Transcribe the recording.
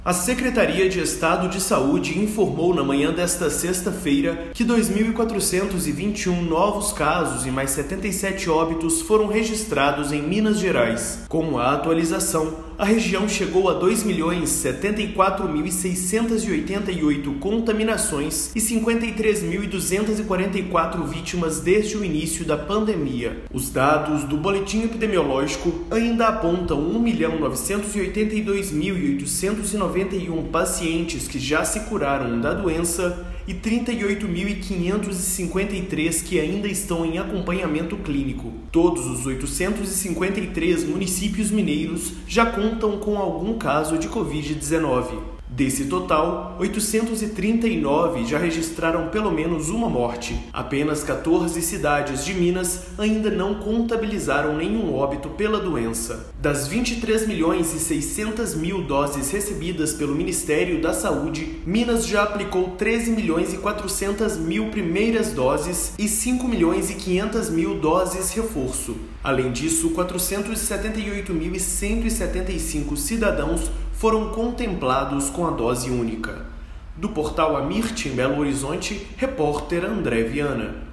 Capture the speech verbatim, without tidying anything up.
A Secretaria de Estado de Saúde informou na manhã desta sexta-feira que dois mil quatrocentos e vinte e um novos casos e mais setenta e sete óbitos foram registrados em Minas Gerais. Com a atualização, a região chegou a dois milhões setenta e quatro mil seiscentos e oitenta e oito contaminações e cinquenta e três mil duzentos e quarenta e quatro vítimas desde o início da pandemia. Os dados do boletim epidemiológico ainda apontam um milhão novecentos e oitenta e dois mil oitocentos e noventa e um pacientes que já se curaram da doença e trinta e oito mil quinhentos e cinquenta e três que ainda estão em acompanhamento clínico. Todos os oitocentos e cinquenta e três municípios mineiros já contam com algum caso de covid dezenove. Desse total, oitocentos e trinta e nove já registraram pelo menos uma morte. Apenas quatorze cidades de Minas ainda não contabilizaram nenhum óbito pela doença. Das vinte e três milhões e seiscentas mil doses recebidas pelo Ministério da Saúde, Minas já aplicou treze milhões e quatrocentas mil primeiras doses e cinco milhões e quinhentas mil doses reforço. Além disso, quatrocentos e setenta e oito mil cento e setenta e cinco cidadãos foram contemplados com a dose única. Do portal Amirte, em Belo Horizonte, repórter André Viana.